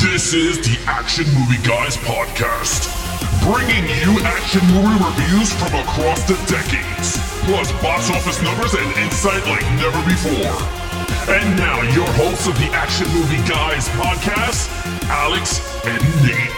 This is the Action Movie Guys podcast, bringing you action movie reviews from across the decades, plus box office numbers and insight like never before. And now, your hosts of the Action Movie Guys podcast, Alex and Nate.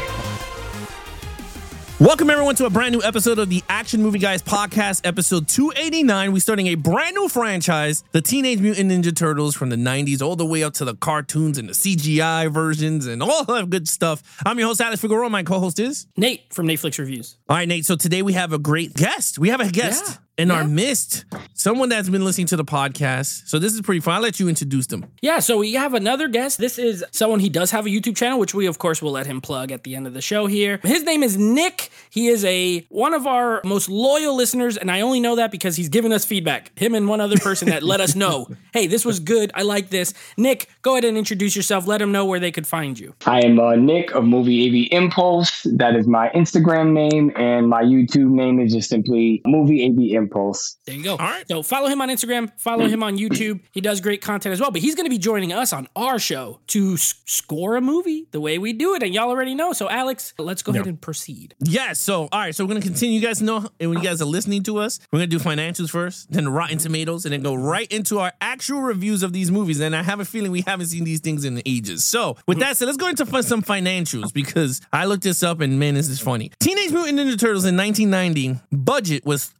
Welcome, everyone, to a brand new episode of the Action Movie Guys podcast, episode 289. We're starting a brand new franchise, the Teenage Mutant Ninja Turtles from the 90s, all the way up to the cartoons and the CGI versions and all that good stuff. I'm your host, Alex Figueroa. My co-host is Nate from Netflix Reviews. All right, Nate. So today we have a great guest. We have a guest in our midst, someone that's been listening to the podcast. So this is pretty fun. I'll let you introduce them. Yeah, so we have another guest. This is someone, he does have a YouTube channel, which we, of course, will let him plug at the end of the show here. His name is Nick. He is one of our most loyal listeners, and I only know that because he's given us feedback. Him and one other person that let us know, hey, this was good. I like this. Nick, go ahead and introduce yourself. Let them know where they could find you. I am Nick of Movie AV Impulse. That is my Instagram name, and my YouTube name is just simply Movie AV Impulse. There you go. All right. So follow him on Instagram, follow him on YouTube. He does great content as well, but he's going to be joining us on our show to score a movie the way we do it, and y'all already know. So Alex, let's go ahead and proceed. Yes. So, all right. So we're going to continue. You guys know, and when you guys are listening to us, we're going to do financials first, then Rotten Tomatoes, and then go right into our actual reviews of these movies. And I have a feeling we haven't seen these things in ages. So with that said, let's go into some financials because I looked this up and man, this is funny. Teenage Mutant Ninja Turtles in 1990 budget was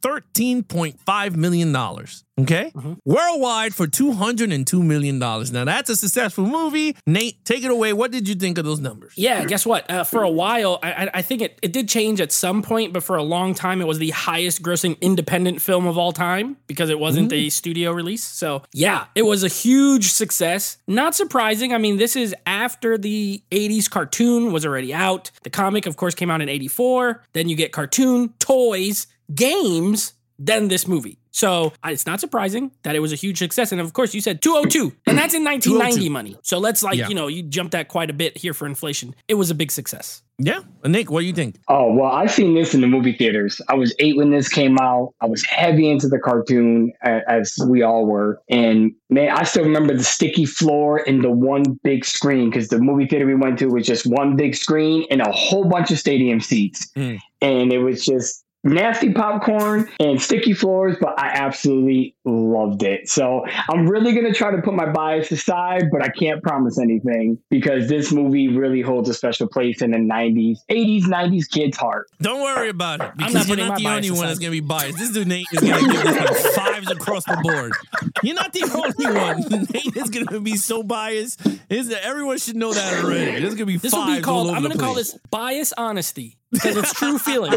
$13.5 million. Okay? Worldwide for $202 million. Now, that's a successful movie. Nate, take it away. What did you think of those numbers? Yeah, guess what? For a while, I think it did change at some point, but for a long time, it was the highest grossing independent film of all time because it wasn't a studio release. So, yeah, it was a huge success. Not surprising. I mean, this is after the 80s cartoon was already out. The comic, of course, came out in 84. Then you get cartoon, toys, games, then this movie. So it's not surprising that it was a huge success. And of course, you said 202, and that's in 1990 money. So let's you jumped that quite a bit here for inflation. It was a big success. Yeah. Nick, what do you think? Oh, well, I've seen this in the movie theaters. I was 8 when this came out. I was heavy into the cartoon, as we all were. And man, I still remember the sticky floor and the one big screen, because the movie theater we went to was just one big screen and a whole bunch of stadium seats. And it was just nasty popcorn and sticky floors, but I absolutely loved it. So I'm really going to try to put my bias aside, but I can't promise anything because this movie really holds a special place in the 90s, 80s, 90s kids' heart. Don't worry about it because you're not the only one that's going to be biased. This dude Nate is going to give this like fives across the board. You're not the only one. Nate is going to be so biased. Everyone should know that already. This is going to be This fives will be called, all over I'm the going to call place. this bias honesty. Because it's true feelings.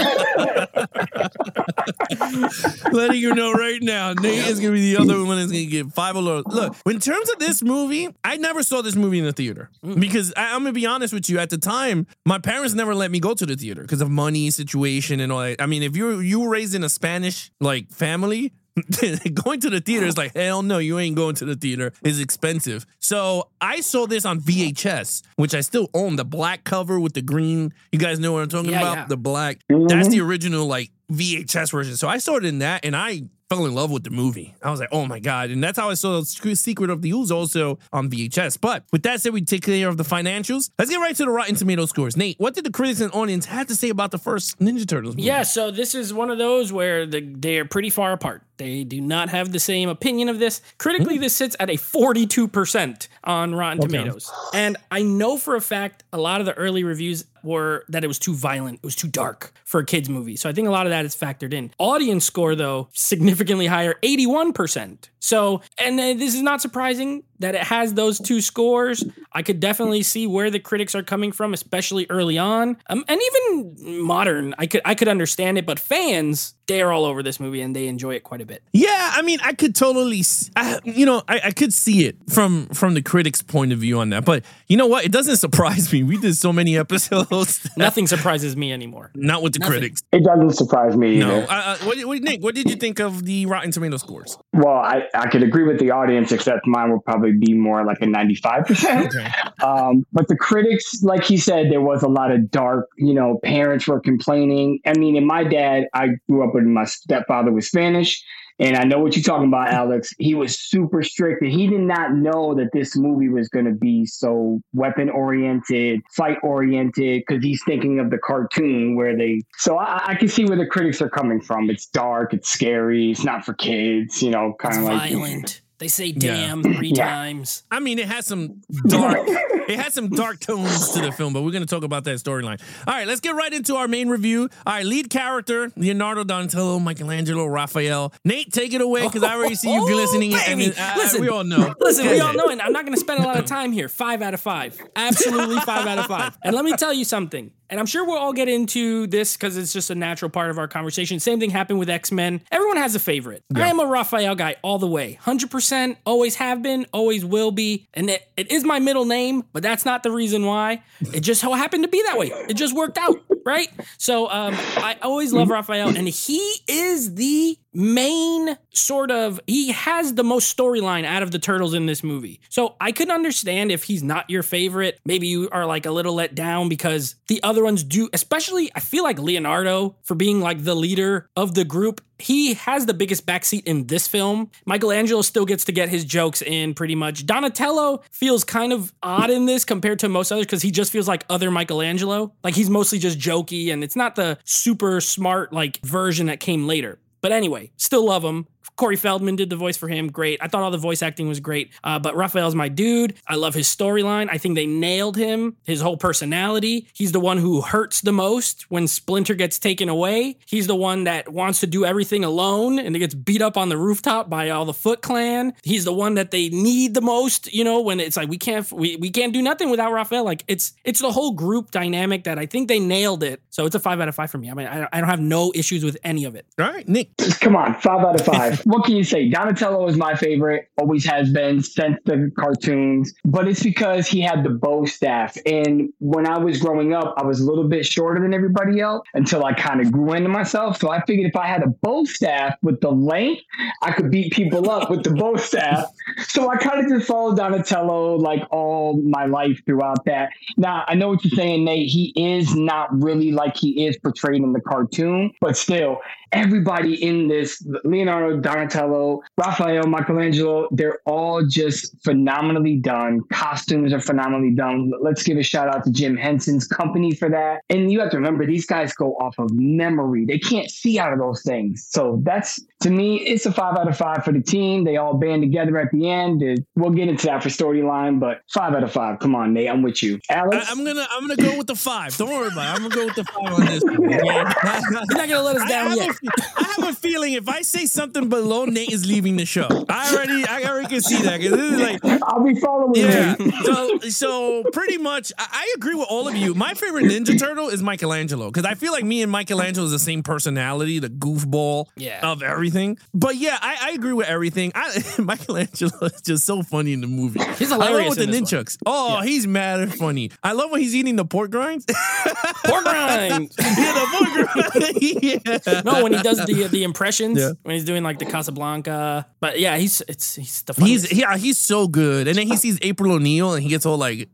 Letting you know right now, Nate is going to be the other one that's going to get 5 alerts. Look, in terms of this movie, I never saw this movie in the theater. Because I'm going to be honest with you, at the time, my parents never let me go to the theater because of money situation and all that. I mean, if you were raised in a Spanish like family, going to the theater is like, hell no, you ain't going to the theater. It's expensive. So I saw this on VHS, which I still own, the black cover with the green. You guys know what I'm talking about? Yeah. The black. That's the original like VHS version. So I saw it in that and I fell in love with the movie. I was like, oh my God. And that's how I saw Secret of the Ooze also on VHS. But with that said, we take care of the financials. Let's get right to the Rotten Tomato scores. Nate, what did the critics and audience have to say about the first Ninja Turtles movie? Yeah, so this is one of those where they're pretty far apart. They do not have the same opinion of this. Critically, this sits at a 42% on Rotten Tomatoes. And I know for a fact a lot of the early reviews were that it was too violent, it was too dark for a kid's movie. So I think a lot of that is factored in. Audience score, though, significantly higher, 81%. So, and this is not surprising that it has those two scores. I could definitely see where the critics are coming from, especially early on. And even modern, I could understand it, but fans, they're all over this movie and they enjoy it quite a bit. Yeah, I mean, I could totally, I could see it from the critics' point of view on that. But you know what? It doesn't surprise me. We did so many episodes. Nothing surprises me anymore. Not with the critics. It doesn't surprise me either. No. Nick, what did you think of the Rotten Tomato scores? Well, I could agree with the audience, except mine would probably be more like a 95%. Okay. But the critics, like he said, there was a lot of dark, parents were complaining. I mean, and my dad, I grew up with my stepfather was Spanish. And I know what you're talking about, Alex. He was super strict, and he did not know that this movie was going to be so weapon-oriented, fight-oriented, because he's thinking of the cartoon where they... So I can see where the critics are coming from. It's dark, it's scary, it's not for kids, you know, kind of like... violent. They say damn 3 times. I mean, it has some dark tones to the film, but we're going to talk about that storyline. All right, let's get right into our main review. All right, lead character, Leonardo, Donatello, Michelangelo, Raphael. Nate, take it away, because I already see you glistening. Listen, we all know. Listen, we all know, and I'm not going to spend a lot of time here. 5 out of 5. Absolutely 5 out of 5. And let me tell you something. And I'm sure we'll all get into this because it's just a natural part of our conversation. Same thing happened with X-Men. Everyone has a favorite. Yeah. I am a Raphael guy all the way. 100%, always have been, always will be. And it is my middle name, but that's not the reason why. It just so happened to be that way. It just worked out, right? So I always love Raphael, and he is the main he has the most storyline out of the Turtles in this movie. So I could understand if he's not your favorite. Maybe you are like a little let down because the other ones do, especially I feel like Leonardo, for being like the leader of the group, he has the biggest backseat in this film. Michelangelo still gets to get his jokes in pretty much. Donatello feels kind of odd in this compared to most others because he just feels like other Michelangelo. Like he's mostly just jokey, and it's not the super smart like version that came later. But anyway, still love him. Corey Feldman did the voice for him. Great. I thought all the voice acting was great. But Raphael's my dude. I love his storyline. I think they nailed him. His whole personality. He's the one who hurts the most when Splinter gets taken away. He's the one that wants to do everything alone and gets beat up on the rooftop by all the Foot Clan. He's the one that they need the most, you know, when it's like we can't do nothing without Raphael. Like it's the whole group dynamic that I think they nailed it. So it's a 5 out of 5 for me. I mean, I don't have no issues with any of it. All right, Nick. Come on, 5 out of 5. What can you say? Donatello is my favorite, always has been since the cartoons, but it's because he had the bow staff. And when I was growing up, I was a little bit shorter than everybody else until I kind of grew into myself. So I figured if I had a bow staff with the length, I could beat people up with the bow staff. So I kind of just followed Donatello like all my life throughout that. Now, I know what you're saying, Nate. He is not really like he is portrayed in the cartoon, but still, everybody in this, Leonardo, Donatello, Raphael, Michelangelo, they're all just phenomenally done. Costumes are phenomenally done. Let's give a shout out to Jim Henson's company for that. And you have to remember, these guys go off of memory. They can't see out of those things. So that's, to me, it's a 5 out of 5 for the team. They all band together at the end. We'll get into that for storyline, but 5 out of 5. Come on, Nate, I'm with you. Alex? I'm gonna go with the 5. Don't worry about it. I'm gonna go with the 5 on this one. You're not gonna let us down yet. I have a feeling if I say something below, Nate is leaving the show. I already can see that. 'Cause this is like, I'll be following you. So pretty much, I agree with all of you. My favorite Ninja Turtle is Michelangelo, because I feel like me and Michelangelo is the same personality, the goofball of everything. But yeah, I agree with everything. Michelangelo is just so funny in the movie. He's hilarious. I love with the nunchucks. Oh, he's mad funny. I love when he's eating the pork rinds. Pork rinds. The pork rinds. No, when he does the impressions, when he's doing like the Casablanca. But yeah, he's the funniest. He's so good. And then he sees April O'Neil and he gets all like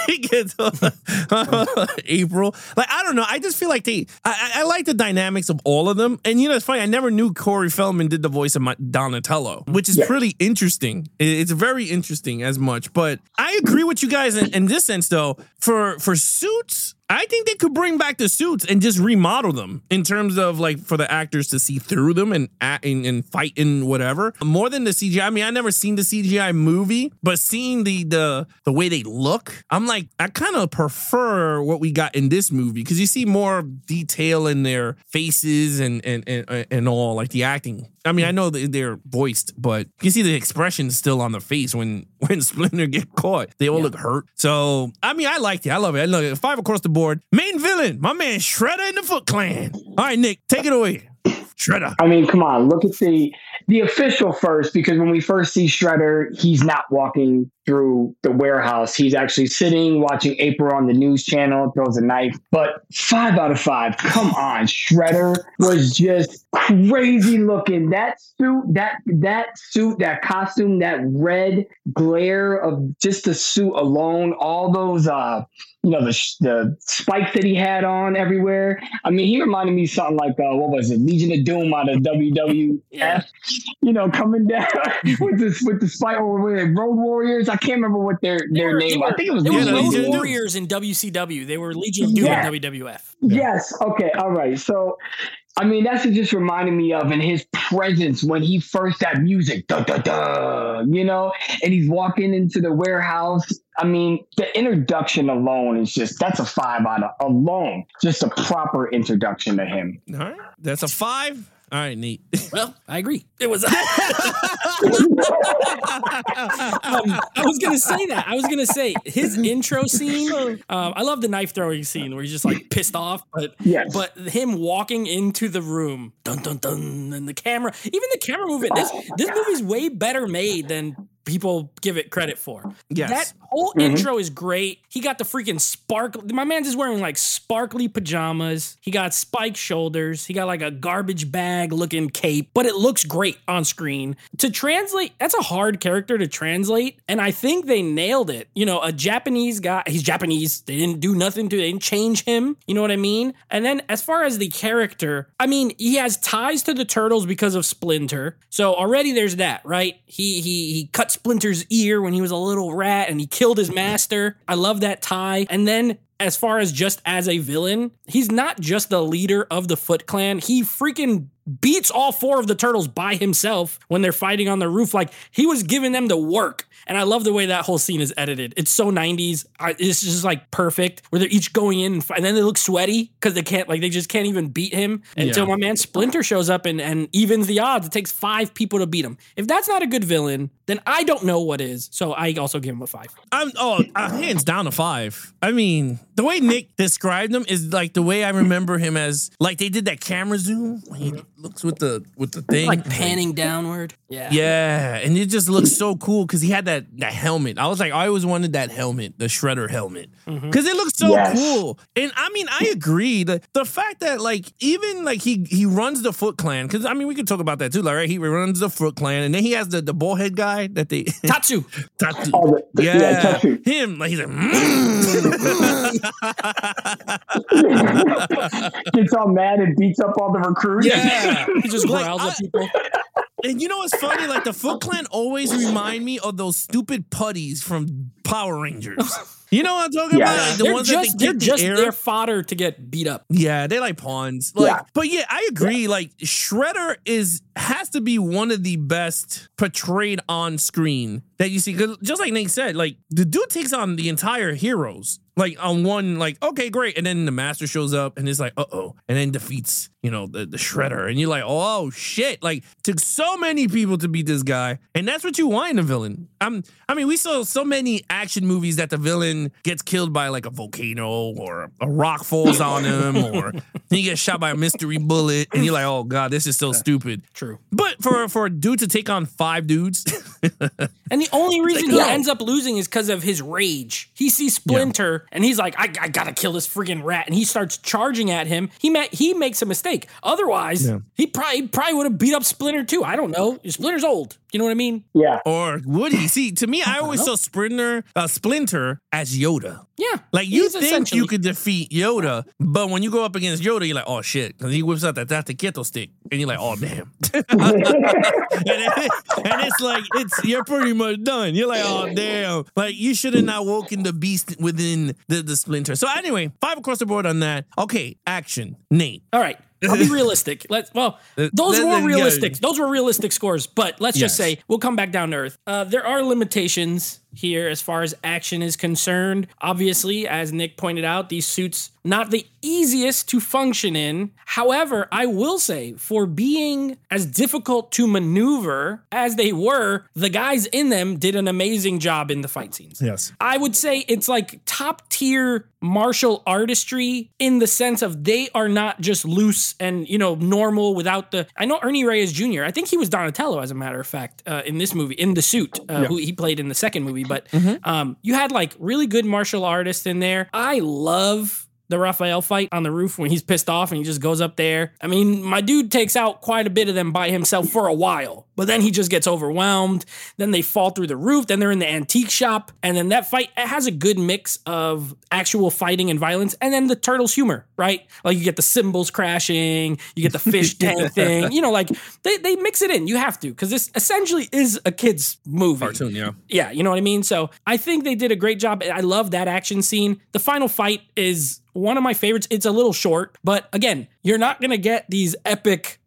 April. Like, I don't know. I just feel like I like the dynamics of all of them. And you know, it's funny. I never knew Corey Feldman did the voice of Donatello, which is pretty interesting. It's very interesting as much. But I agree with you guys in this sense, though. For Suits, I think they could bring back the suits and just remodel them in terms of like for the actors to see through them and fight in whatever. More than the CGI. I mean, I never seen the CGI movie, but seeing the way they look, I'm like, I kind of prefer what we got in this movie because you see more detail in their faces and all, like the acting. I mean, I know they're voiced, but you see the expression still on the face when Splinter get caught. They all look hurt. So, I mean, I liked it. I love it. I love it. 5 across the board. Main villain, my man Shredder and the Foot Clan. All right, Nick, take it away. Shredder. I mean, come on. Look at the official first, because when we first see Shredder, he's not walking through the warehouse. He's actually sitting watching April on the news channel, throws a knife. But 5 out of 5. Come on, Shredder was just crazy looking. That suit, that costume, that red glare of just the suit alone, all those the spikes that he had on everywhere. I mean, he reminded me of something like what was it, Legion of Doom out of WWF? Coming down with the spike, or Road Warriors. I can't remember what their name was. I think it was Road Warriors in WCW. They were Legion of Doom in WWF. Yes. Okay. All right. So, I mean, that's what just reminded me of, and his presence when he first that music, da da da, and he's walking into the warehouse. I mean, the introduction alone is that's a 5 out of alone. Just a proper introduction to him. All right, that's a 5. All right, neat. Well, I agree. It was. I was gonna say that. I was gonna say his intro scene. I love the knife throwing scene where he's just like pissed off, but him walking into the room, dun dun dun, and the camera, even the camera movement. This movie's way better made than people give it credit for. Yes. That whole intro is great. He got the freaking sparkle. My man's is wearing like sparkly pajamas. He got spiked shoulders. He got like a garbage bag looking cape, but it looks great on screen. To translate, that's a hard character to translate, and I think they nailed it. A Japanese guy, he's Japanese. They didn't do nothing they didn't change him. You know what I mean? And then as far as the character, I mean, he has ties to the Turtles because of Splinter. So already there's that, right? He cut Splinter's ear when he was a little rat and he killed his master. I love that tie. And then as far as just as a villain, he's not just the leader of the Foot Clan. He freaking beats all 4 of the Turtles by himself when they're fighting on the roof. Like, he was giving them the work. And I love the way that whole scene is edited. It's so 90s. It's just like perfect, where they're each going in and then they look sweaty because they just can't even beat him until my man Splinter shows up and evens the odds. It takes 5 people to beat him. If that's not a good villain, then I don't know what is. So I also give him a 5. Hands down a 5. I mean, the way Nick described him is like the way I remember him as, like, they did that camera zoom when he looks with the thing, like panning downward. Yeah, and it just looks so cool because he had that helmet. I was like, I always wanted that helmet, the Shredder helmet, because it looks so cool. And I mean, I agree the fact that like even like he runs the Foot Clan, because I mean we could talk about that too, like, right? He runs the Foot Clan, and then he has the bullhead guy that they Tatsu. Tatsu. Him, like, he's like gets all mad and beats up all the recruits. Yeah, he just growls at people. And you know what's funny? Like, the Foot Clan always remind me of those stupid putties from Power Rangers. You know what I'm talking about? Like, the ones that they get their fodder to get beat up. Yeah, they like pawns. But yeah, I agree. Like, Shredder has to be one of the best portrayed on screen that you see. Because just like Nate said, like, the dude takes on the entire heroes. Like, on one, like, okay, great. And then the Master shows up and it's like, uh-oh. And then defeats, the Shredder. And you're like, oh, shit. Like, took so many people to beat this guy. And that's what you want in a villain. I mean, we saw so many action movies that the villain gets killed by, like, a volcano, or a rock falls on him, or he gets shot by a mystery bullet. And you're like, oh, God, this is so stupid. True. But for a dude to take on 5 dudes. And the only reason he ends up losing is because of his rage. He sees Splinter. And he's like, I gotta kill this friggin' rat. And he starts charging at him. He makes a mistake. Otherwise, he probably would have beat up Splinter too. I don't know. Splinter's old. You know what I mean? Yeah. Or would he? See, to me, I always saw Splinter as Yoda. Yeah. Like, you think you could defeat Yoda, but when you go up against Yoda, you're like, oh shit, because he whips out that Taquito stick, and you're like, oh damn. and it's like, you're pretty much done. You're like, oh damn. Like, you should have not woken the beast within the Splinter. So anyway, 5 across the board on that. Okay, action. Nate. All right. I'll be realistic. Those were realistic. Those were realistic scores, but let's just say we'll come back down to earth. There are limitations here as far as action is concerned. Obviously, as Nick pointed out, these suits not the easiest to function in. However, I will say, for being as difficult to maneuver as they were, the guys in them did an amazing job in the fight scenes. Yes. I would say it's like top tier martial artistry in the sense of they are not just loose and, normal without the... I know Ernie Reyes Jr., I think he was Donatello, as a matter of fact, in this movie, in the suit, who he played in the second movie. But you had like really good martial artists in there. I love the Raphael fight on the roof when he's pissed off and he just goes up there. I mean, my dude takes out quite a bit of them by himself for a while, but then he just gets overwhelmed. Then they fall through the roof. Then they're in the antique shop. And then that fight, it has a good mix of actual fighting and violence. And then the Turtles humor, right? Like you get the cymbals crashing, you get the fish tank thing, like they mix it in. You have to, because this essentially is a kid's movie. Cartoon, yeah. Yeah, you know what I mean? So I think they did a great job. I love that action scene. The final fight is one of my favorites. It's a little short, but again, you're not going to get these epic,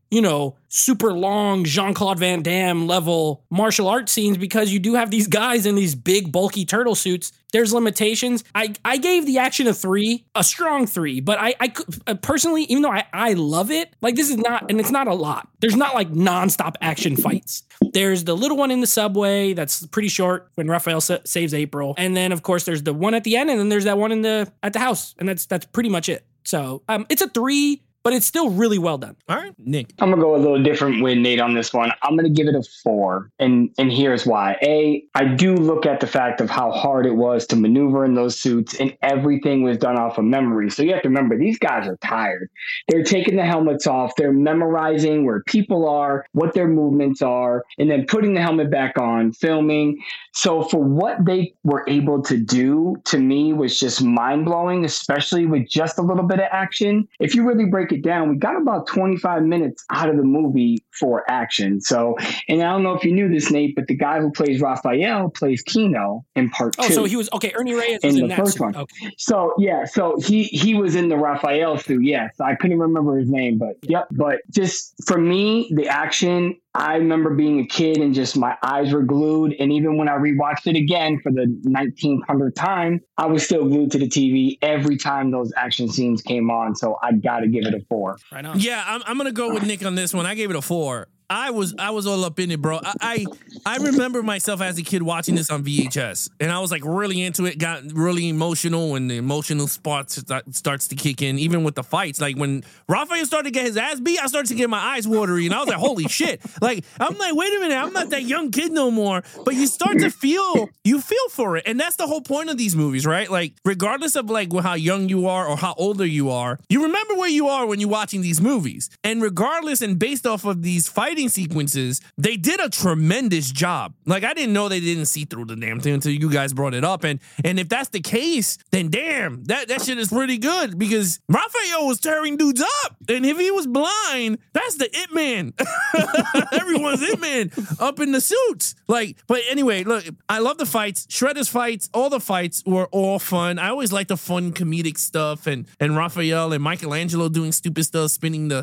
super long Jean-Claude Van Damme level martial arts scenes because you do have these guys in these big bulky turtle suits. There's limitations. I gave the action a strong 3, but I personally, even though I love it, like this is not, and it's not a lot. There's not like nonstop action fights. There's the little one in the subway that's pretty short when Raphael saves April. And then of course there's the one at the end, and then there's that one at the house. And that's pretty much it. So it's a 3, but it's still really well done. All right, Nick. I'm going to go a little different with Nate on this one. I'm going to give it a 4. And here's why. I do look at the fact of how hard it was to maneuver in those suits, and everything was done off of memory. So you have to remember, these guys are tired. They're taking the helmets off. They're memorizing where people are, what their movements are, and then putting the helmet back on, filming. So for what they were able to do, to me, was just mind-blowing, especially with just a little bit of action. If you really break it down, we got about 25 minutes out of the movie for action. So, and I don't know if you knew this, Nate, but the guy who plays Raphael plays Kino in part 2. Oh, so he was, okay, Ernie Reyes was in the that first suit. one. Okay. So, yeah, so he was in the Raphael suit, yes. I couldn't remember his name, but yep. But just for me, the action, I remember being a kid and just my eyes were glued. And even when I rewatched it again for the 1900th time, I was still glued to the TV every time those action scenes came on. So I got to give it a 4. Right on. Yeah, I'm going to go with Nick on this one. I gave it a 4. I was all up in it, bro. I remember myself as a kid watching this on VHS, and I was like really into it, got really emotional when the emotional spot starts to kick in, even with the fights. Like when Raphael started to get his ass beat, I started to get my eyes watery, and I was like, holy shit. Like, I'm like, wait a minute, I'm not that young kid no more. But you start to feel for it. And that's the whole point of these movies, right? Like, regardless of like how young you are or how older you are, you remember where you are when you're watching these movies. And regardless and based off of these fighting sequences, they did a tremendous job. Like, I didn't know they didn't see through the damn thing until you guys brought it up. And if that's the case, then damn, that shit is pretty good, because Raphael was tearing dudes up. And if he was blind, that's the It Man. Everyone's It Man up in the suits. Like, but anyway, look, I love the fights. Shredder's fights, all the fights were all fun. I always like the fun comedic stuff, and Raphael and Michelangelo doing stupid stuff, spinning the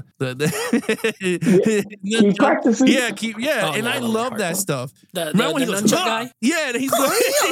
Keep practicing. Yeah, and I love that stuff. Remember when he goes, guy? Yeah, he's going.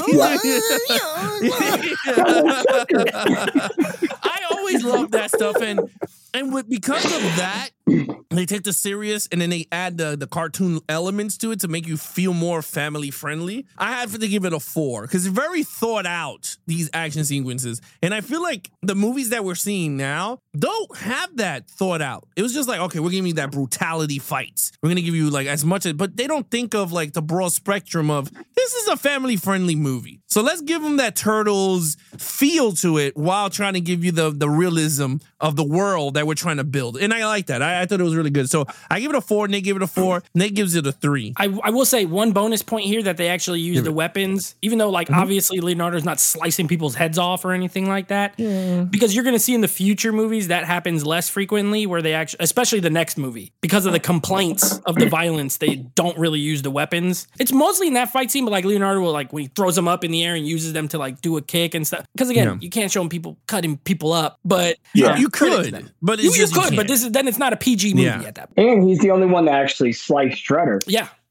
I always love that stuff, and because of that, they take the serious and then they add the cartoon elements to it to make you feel more family friendly. I have to give it a 4 because it's very thought out, these action sequences. And I feel like the movies that we're seeing now don't have that thought out. It was just like, okay, we're giving you that brutality fights. We're going to give you like as much as, but they don't think of like the broad spectrum of this is a family friendly movie. So let's give them that Turtles feel to it while trying to give you the realism of the world that we're trying to build. And I like that. I thought it was really good. So I give it a 4. Nate gave it a 4. Nate gives it a 3. I will say one bonus point here that they actually use the weapons, even though like obviously Leonardo's not slicing people's heads off or anything like that. Yeah. Because you're going to see in the future movies that happens less frequently, where they actually, especially the next movie, because of the complaints of the violence, they don't really use the weapons. It's mostly in that fight scene, but like Leonardo will, like when he throws them up in the air and uses them to like do a kick and stuff. Because again, you can't show them people cutting people up, but you could, but you could, but then it's not a PG movie at that point. And he's the only one that actually sliced Shredder. Yeah.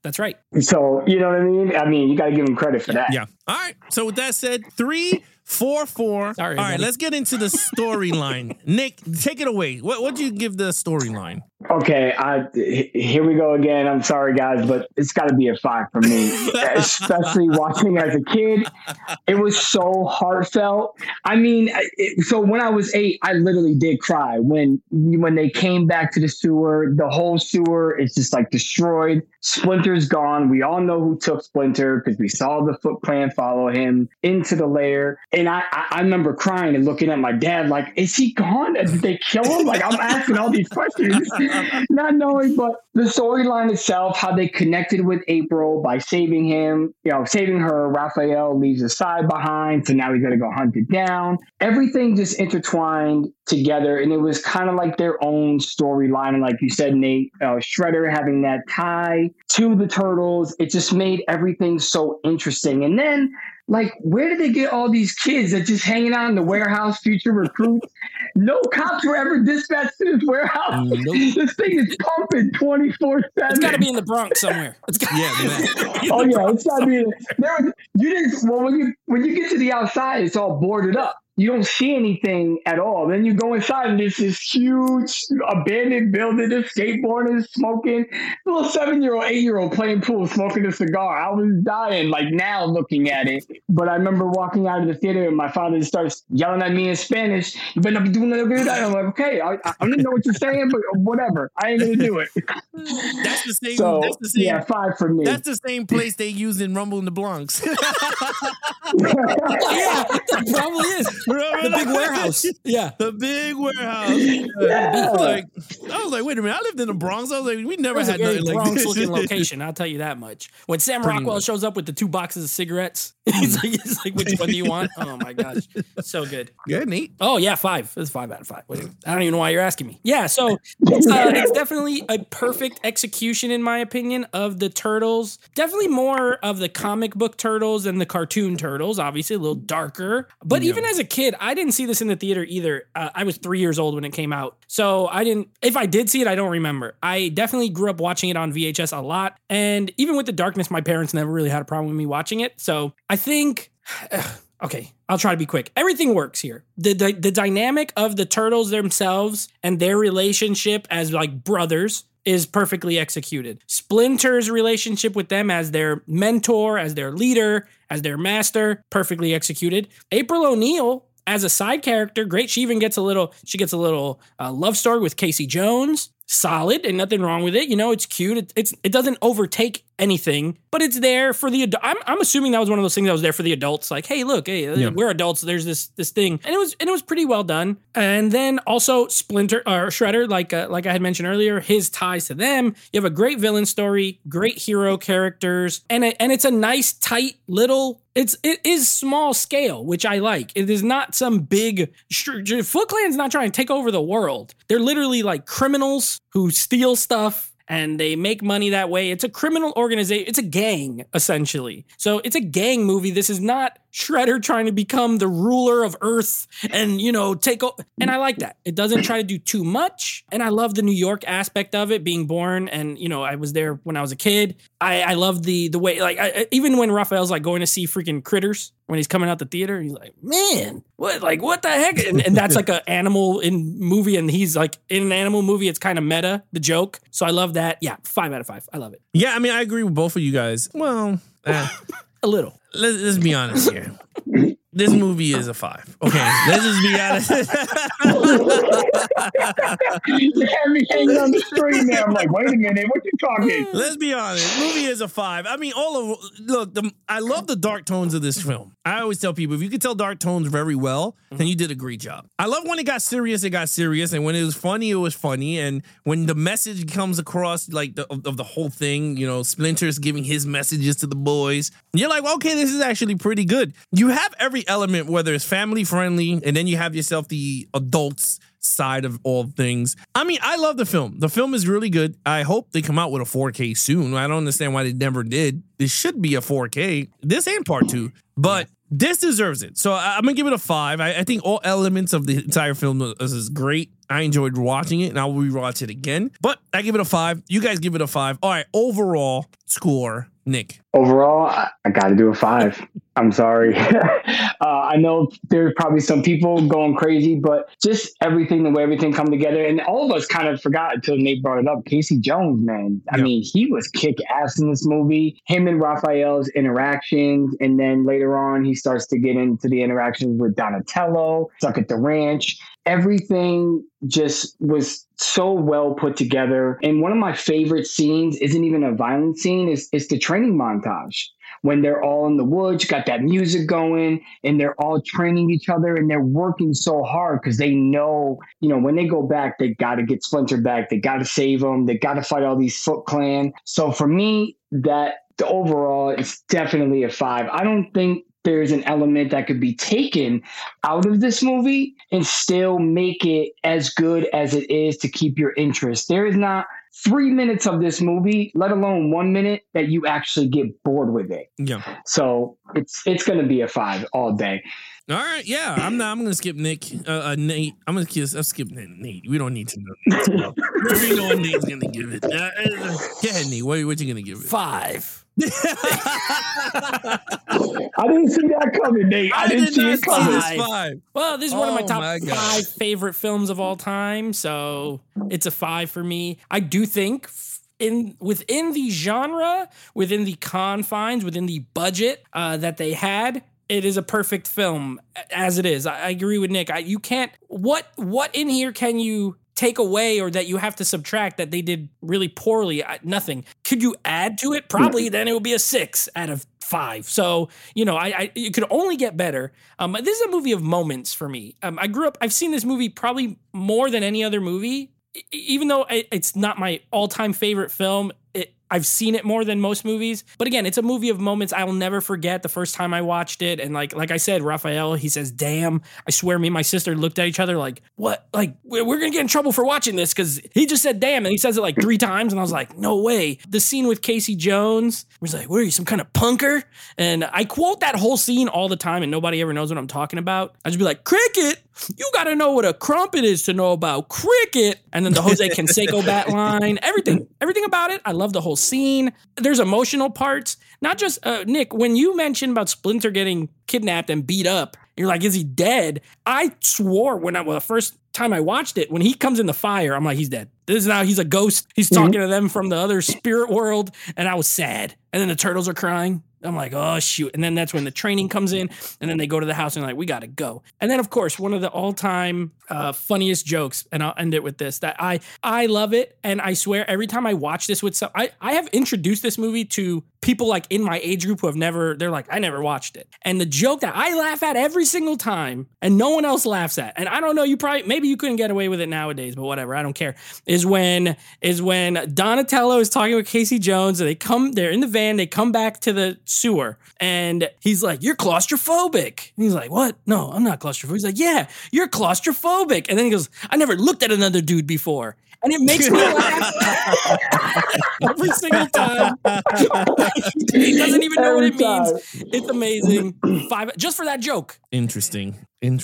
That's right. So, you know what I mean? I mean, you got to give him credit for that. Yeah. All right. So with that said, 3, 4, 4. Sorry, All right, buddy. let's get into the storyline. Nick, take it away. What'd you give the storyline? Okay, here we go again. I'm sorry, guys, but it's got to be a 5 for me, especially watching as a kid. It was so heartfelt. I mean, so when I was 8, I literally did cry when they came back to the sewer. The whole sewer is just like destroyed. Splinter's gone. We all know who took Splinter because we saw the Foot Clan follow him into the lair. And I remember crying and looking at my dad like, is he gone? Did they kill him? Like, I'm asking all these questions. Not knowing, but the storyline itself, how they connected with April by saving him, saving her. Raphael leaves his side behind, so now he's got to go hunt it down. Everything just intertwined together, and it was kind of like their own storyline. And like you said, Nate, Shredder having that tie to the Turtles, it just made everything so interesting. And then, like, where did they get all these kids that just hanging out in the warehouse, future recruits? No cops were ever dispatched to this warehouse. Nope. This thing is pumping 24/7. It's got to be in the Bronx somewhere. Yeah, man. Oh yeah, it's gotta be. When you get to the outside, it's all boarded up. You don't see anything at all. Then you go inside and there's this huge abandoned building, there's skateboarders smoking, little 7-year-old, 8-year-old playing pool, smoking a cigar. I was dying like now looking at it. But I remember walking out of the theater and my father starts yelling at me in Spanish. You better not be doing that. I'm like, okay, I don't know what you're saying, but whatever. I ain't gonna do it. That's the same. So, that's the same. yeah, 5 for me. That's the same place they use in Rumble in the Bronx. Yeah, that probably is. The big warehouse. Yeah. The big warehouse. Yeah. I was like, wait a minute. I lived in the Bronx. I was like, we never It was a had very nothing like Bronx this. looking location, I'll tell you that much. When Sam Pretty Rockwell much. shows up with the 2 boxes of cigarettes, he's like, which one do you want? Oh my gosh. So good. Good, neat. Oh yeah, 5. It's 5 out of 5. I don't even know why you're asking me. Yeah, so it's definitely a perfect execution, in my opinion, of the Turtles. Definitely more of the comic book Turtles than the cartoon Turtles. Obviously, a little darker. But even as a kid, I didn't see this in the theater either. I was 3 years old when it came out, so I didn't. If I did see it, I don't remember. I definitely grew up watching it on VHS a lot, and even with the darkness, my parents never really had a problem with me watching it. So I think. Okay, I'll try to be quick. Everything works here. The dynamic of the Turtles themselves and their relationship as like brothers is perfectly executed. Splinter's relationship with them as their mentor, as their leader, as their master, perfectly executed. April O'Neil as a side character, great. She gets a little love story with Casey Jones. Solid, and nothing wrong with it. It's cute. It doesn't overtake anything, but it's there for the adult. I'm assuming that was one of those things that was there for the adults. Like, hey, look, we're adults. There's this thing, and it was pretty well done. And then also Splinter or Shredder, like I had mentioned earlier, his ties to them. You have a great villain story, great hero characters, and it's a nice, tight little. It is small scale, which I like. It is not some big. Foot Clan's not trying to take over the world. They're literally like criminals who steal stuff and they make money that way. It's a criminal organization. It's a gang, essentially. So it's a gang movie. This is not Shredder trying to become the ruler of Earth and, take over. And I like that. It doesn't try to do too much. And I love the New York aspect of it, being born. And, I was there when I was a kid. I love the way, like, even when Raphael's like going to see freaking Critters, when he's coming out the theater, he's like, man, what the heck? And that's like an animal in movie. And he's like, in an animal movie, it's kind of meta, the joke. So I love that. Yeah, 5 out of 5. I love it. Yeah, I mean, I agree with both of you guys. Well, a little. Let's be honest here. This movie is a 5. Okay, let's just be honest. You had me hanging on the screen there. I'm like, wait a minute, what you talking? Let's be honest. Movie is a 5. I mean, I love the dark tones of this film. I always tell people, if you can tell dark tones very well, then you did a great job. I love when it got serious, and when it was funny, and when the message comes across, like of the whole thing, Splinter's giving his messages to the boys. You're like, well, okay, this is actually pretty good. You have every element, whether it's family friendly, and then you have yourself the adults side of all things. I mean, I love the film. The film is really good. I hope they come out with a 4K soon. I don't understand why they never did. This should be a 4K. This and part 2. But This deserves it. So I'm going to give it a 5. I think all elements of the entire film is great. I enjoyed watching it, and I'll rewatch it again. But I give it a 5. You guys give it a 5. All right, overall score, Nick. Overall, I got to do a 5. I'm sorry. I know there's probably some people going crazy, but just everything, the way everything come together, and all of us kind of forgot until Nate brought it up. Casey Jones, man. I mean, he was kick ass in this movie. Him and Raphael's interactions, and then later on, he starts to get into the interactions with Donatello, stuck at the ranch. Everything just was so well put together. And one of my favorite scenes isn't even a violent scene, is the training montage. When they're all in the woods, got that music going, and they're all training each other, and they're working so hard because they know, when they go back, they got to get Splinter back. They got to save him. They got to fight all these Foot Clan. So for me, the overall, it's definitely a 5. I don't think there's an element that could be taken out of this movie and still make it as good as it is to keep your interest. There is not 3 minutes of this movie, let alone 1 minute, that you actually get bored with it. Yeah. So it's going to be a 5 all day. All right, yeah, I'm going to skip Nick, Nate. I'll skip Nate. We don't need to know. We know what Nate's going to give it. Go ahead, Nate. What you going to give it? 5. I didn't see that coming, Nate. I didn't see it coming. 5. Well, this is one of my top 5 favorite films of all time, so it's a 5 for me. I do think within the genre, within the confines, within the budget that they had, it is a perfect film as it is. I agree with Nick. You can't. What in here can you take away or that you have to subtract that they did really poorly? Nothing. Could you add to it? Probably. Then it would be a 6 out of 5. So, it could only get better. This is a movie of moments for me. I grew up, I've seen this movie probably more than any other movie, even though it's not my all-time favorite film. I've seen it more than most movies. But again, it's a movie of moments I will never forget the first time I watched it. And like I said, Raphael, he says, damn. I swear me and my sister looked at each other like, what? Like, we're going to get in trouble for watching this because he just said damn. And he says it like 3 times. And I was like, no way. The scene with Casey Jones, where he's like, what are you, some kind of punker? And I quote that whole scene all the time and nobody ever knows what I'm talking about. I just be like, cricket? You got to know what a crumpet is to know about cricket. And then the Jose Canseco bat line, everything about it. I love the whole scene. There's emotional parts, not just Nick, when you mentioned about Splinter getting kidnapped and beat up, you're like, is he dead? I swore the first time I watched it, when he comes in the fire, I'm like, he's dead. This is now he's a ghost. He's talking to them from the other spirit world. And I was sad. And then the turtles are crying. I'm like, oh, shoot. And then that's when the training comes in. And then they go to the house and like, we got to go. And then, of course, one of the all-time funniest jokes, and I'll end it with this, that I love it. And I swear every time I watch this with I have introduced this movie to people like in my age group who have they're like, I never watched it. And the joke that I laugh at every single time and no one else laughs at, and I don't know, maybe you couldn't get away with it nowadays, but whatever, I don't care, is when Donatello is talking with Casey Jones and they're in the van, they come back to the sewer and he's like, you're claustrophobic. And he's like, what? No, I'm not claustrophobic. He's like, yeah, you're claustrophobic. And then he goes, I never looked at another dude before. And it makes me laugh every single time. He doesn't even know what it means. It's amazing. 5 just for that joke. Interesting.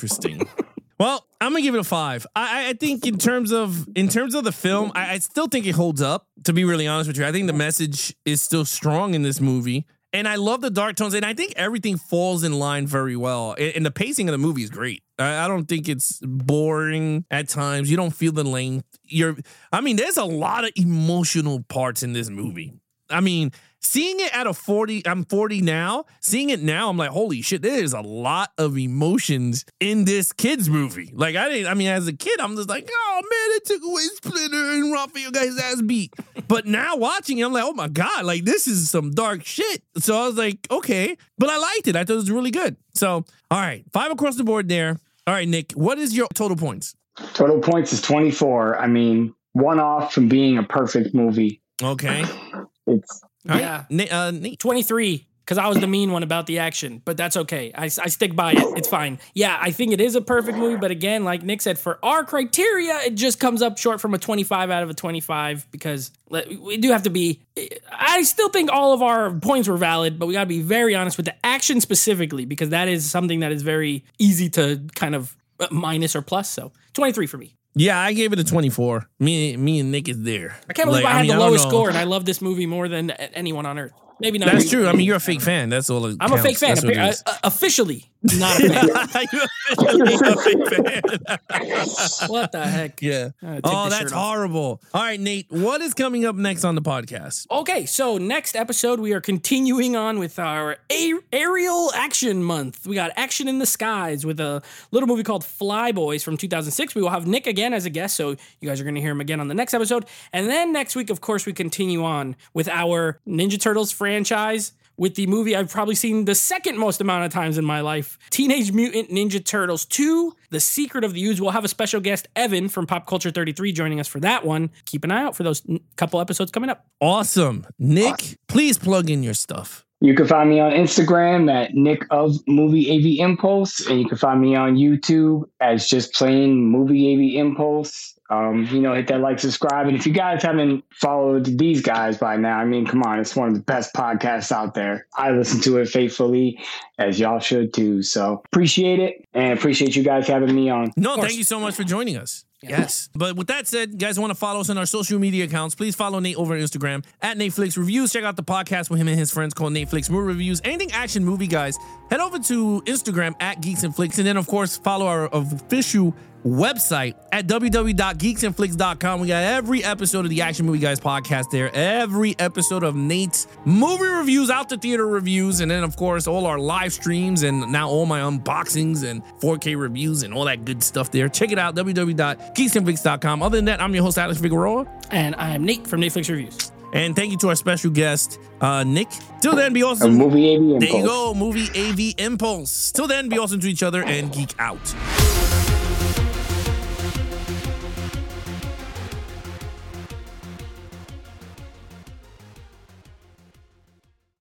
Well, I'm gonna give it a 5. I think in terms of the film, I still think it holds up. To be really honest with you, I think the message is still strong in this movie. And I love the dark tones, and I think everything falls in line very well. And the pacing of the movie is great. I don't think it's boring at times. You don't feel the length. There's a lot of emotional parts in this movie. I mean, seeing it at 40, I'm 40 now. Seeing it now, I'm like, holy shit, there's a lot of emotions in this kid's movie. Like, as a kid, I'm just like, oh man, it took away Splinter and Raphael got his ass beat. But now watching it, I'm like, oh my God, like this is some dark shit. So I was like, okay, but I liked it. I thought it was really good. So, all right, 5 across the board there. All right, Nick, what is your total points? Total points is 24. I mean, one off from being a perfect movie. Okay. It's yeah. Nate. 23. because I was the mean one about the action, but that's okay. I stick by it. It's fine. Yeah, I think it is a perfect movie, but again, like Nick said, for our criteria, it just comes up short from a 25 out of a 25 because we do have to be. I still think all of our points were valid, but we got to be very honest with the action specifically because that is something that is very easy to kind of minus or plus. So 23 for me. Yeah, I gave it a 24. Me and Nick is there. I can't believe I had the lowest score, and I love this movie more than anyone on earth. Maybe not. That's true. I mean, you're a fake fan. That's all. I'm a fake fan. Officially, not a fan. You're officially a fake fan. What the heck? Yeah. Oh, that's horrible. All right, Nate, what is coming up next on the podcast? Okay, so next episode, we are continuing on with our aerial action month. We got Action in the Skies with a little movie called Fly Boys from 2006. We will have Nick again as a guest, so you guys are going to hear him again on the next episode. And then next week, of course, we continue on with our Ninja Turtles franchise with the movie I've probably seen the second most amount of times in my life, Teenage Mutant Ninja Turtles 2, The Secret of the Ooze. We'll have a special guest, Evan from Pop Culture 33, joining us for that one. Keep an eye out for those couple episodes coming up. Awesome. Nick, please plug in your stuff. You can find me on Instagram at Nick of Movie AV Impulse, and you can find me on YouTube as just plain Movie AV Impulse. Hit that like, subscribe. And if you guys haven't followed these guys by now, I mean, come on, it's one of the best podcasts out there. I listen to it faithfully, as y'all should too. So appreciate it, and appreciate you guys having me on. No, thank you so much for joining us. Yes. But with that said, you guys want to follow us on our social media accounts, please follow Nate over on Instagram at NateFlix Reviews. Check out the podcast with him and his friends called NateFlix Movie Reviews. Anything action movie, guys, head over to Instagram at Geeks and Flicks. And then, of course, follow our official website at www.geeksandflix.com. We got every episode of the Action Movie Guys podcast there, every episode of Nate's movie reviews, out the theater reviews, and then of course all our live streams and now all my unboxings and 4K reviews and all that good stuff there. Check it out, www.geeksandflix.com. Other than that, I'm your host, Alex Figueroa. And I'm Nate from NateFlix Reviews. And thank you to our special guest, Nick. Till then, be awesome. Movie AV Impulse. There you go, Movie AV Impulse. Till then, be awesome to each other and geek out.